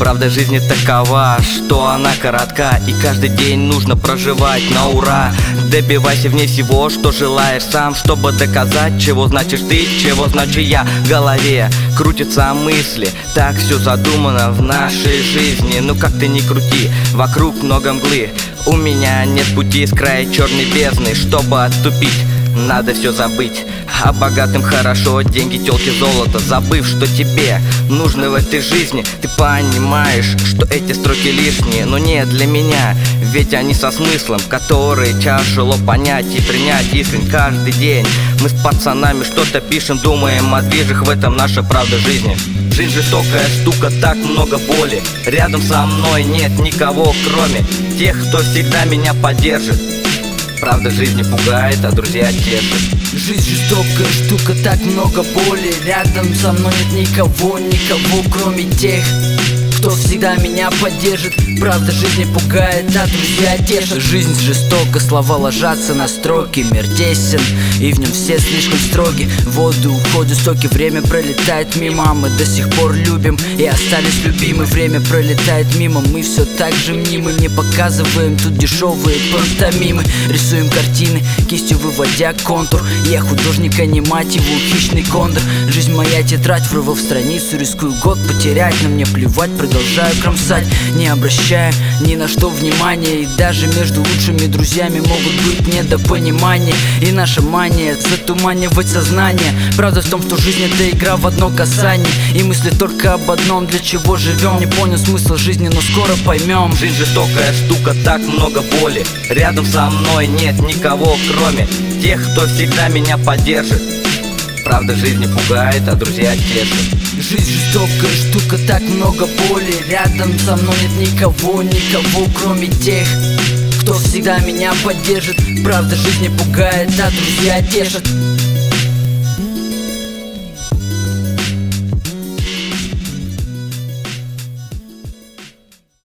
Правда жизни такова, что она коротка, и каждый день нужно проживать на ура. Добивайся в ней всего, что желаешь сам, чтобы доказать, чего значишь ты, чего значу я. В голове крутятся мысли, так все задумано в нашей жизни. Ну как ты ни крути, вокруг много мглы, у меня нет пути с края черной бездны. Чтобы отступить, надо все забыть. А богатым хорошо, деньги, тёлки, золото. Забыв, что тебе нужно в этой жизни, ты понимаешь, что эти строки лишние, но не для меня, ведь они со смыслом, который тяжело понять и принять искренне каждый день. Мы с пацанами что-то пишем, думаем о движах, в этом наша правда жизни. Жизнь жестокая штука, так много боли. Рядом со мной нет никого, кроме тех, кто всегда меня поддержит. Правда жизни пугает, а друзья тешат. Жизнь жестокая штука, так много боли. Рядом со мной нет никого, кроме тех, кто всегда меня поддержит. Правда жизни пугает, а друзья тешат. Жизнь жестока, слова ложатся на строки. Мир тесен, и в нем все слишком строги. В воду уходят соки, время пролетает мимо. Мы до сих пор любим и остались любимы. Время пролетает мимо, мы все так же мнимы. Не показываем тут дешевые пантомимы. Рисуем картины, кистью выводя контур. Я художник, а не мать его хищный кондор. Жизнь моя тетрадь, врывал в страницу. Рискую год потерять, но мне плевать, продолжаю кромсать, не обращая ни на что внимания. И даже между лучшими друзьями могут быть недопонимания. И наша мания затуманивать сознание. Правда в том, что жизнь это игра в одно касание, и мысли только об одном, для чего живем. Не понял смысл жизни, но скоро поймем. Жизнь жестокая штука, так много боли. Рядом со мной нет никого, кроме тех, кто всегда меня поддержит. Правда жизни пугает, а друзья тешат. Жизнь жестокая штука, так много боли. Рядом со мной нет никого, кроме тех, кто всегда меня поддержит. Правда жизни пугает, а друзья тешат.